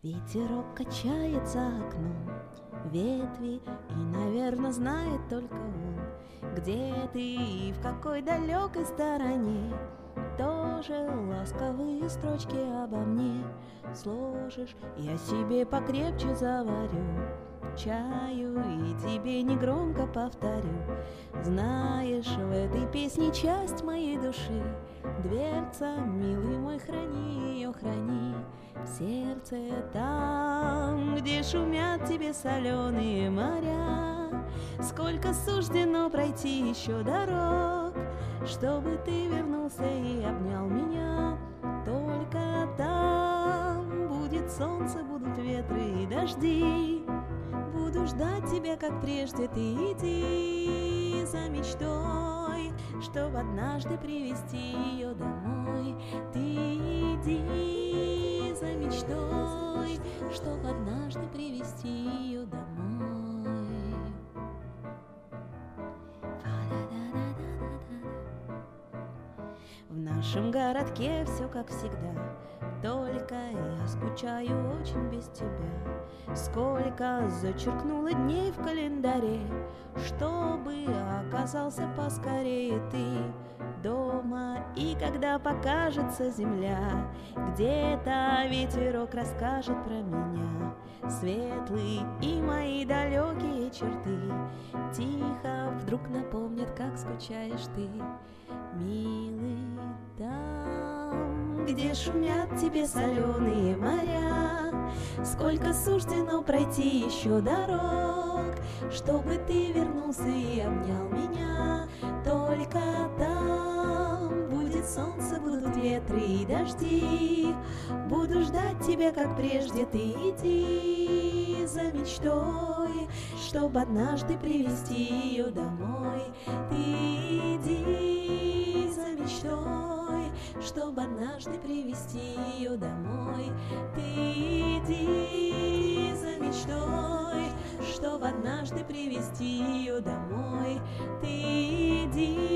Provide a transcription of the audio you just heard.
Ветерок качает за окном ветви, и, наверное, знает только он, где ты и в какой далекой стороне. Тоже ласковые строчки обо мне сложишь, я себе покрепче заварю чаю и тебе негромко повторю. Знаешь, в этой песне часть моей души, дверца, милый мой, храни ее, храни в сердце, там, где шумят тебе соленые моря. Сколько суждено пройти еще дорог, чтобы ты вернулся и обнял меня. Только там будет солнце, будут ветры и дожди. Буду ждать тебя, как прежде, ты иди за мечтой, чтоб однажды привести ее домой. Ты иди за мечтой, чтоб однажды привести ее домой. В нашем городке все как всегда, только я скучаю очень без тебя. Сколько зачеркнуло дней в календаре, чтобы оказался поскорее ты дома. И когда покажется земля, где-то ветерок расскажет про меня. Светлые и мои далекие черты тихо вдруг напомнят, как скучаешь ты, милый, там, где шумят тебе соленые моря. Сколько суждено пройти еще дорог, чтобы ты вернулся и обнял меня. Только там будет солнце, будут ветры и дожди. Буду ждать тебя, как прежде, ты иди за мечтой, чтоб однажды привести ее домой. Ты иди за мечтой, чтоб однажды привести ее домой. Ты иди за мечтой, чтоб однажды привести ее домой. Ты иди